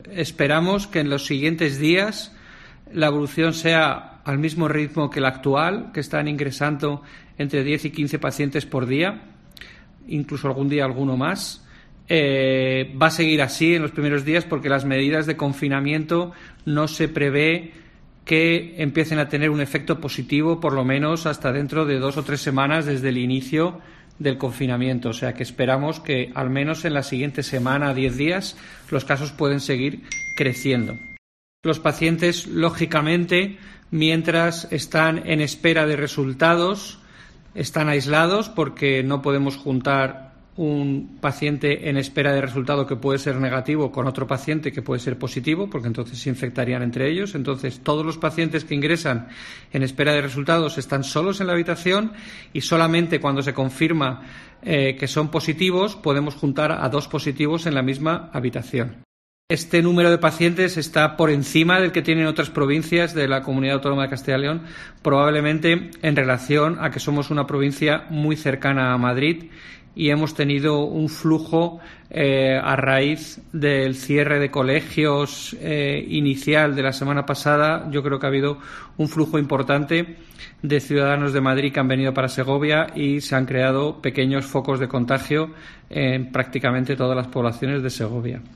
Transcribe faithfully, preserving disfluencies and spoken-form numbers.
esperamos que en los siguientes días la evolución sea al mismo ritmo que la actual, que están ingresando entre diez y quince pacientes por día, incluso algún día alguno más. Eh, va a seguir así en los primeros días porque las medidas de confinamiento no se prevé que empiecen a tener un efecto positivo, por lo menos hasta dentro de dos o tres semanas desde el inicio del confinamiento. O sea que esperamos que al menos en la siguiente semana, diez días, los casos pueden seguir creciendo. Los pacientes, lógicamente, mientras están en espera de resultados, están aislados porque no podemos juntar un paciente en espera de resultado que puede ser negativo con otro paciente que puede ser positivo, porque entonces se infectarían entre ellos. Entonces, todos los pacientes que ingresan en espera de resultados están solos en la habitación y solamente cuando se confirma eh, que son positivos podemos juntar a dos positivos en la misma habitación. Este número de pacientes está por encima del que tienen otras provincias de la Comunidad Autónoma de Castilla y León, probablemente en relación a que somos una provincia muy cercana a Madrid y hemos tenido un flujo eh, a raíz del cierre de colegios eh, inicial de la semana pasada. Yo creo que ha habido un flujo importante de ciudadanos de Madrid que han venido para Segovia y se han creado pequeños focos de contagio en prácticamente todas las poblaciones de Segovia.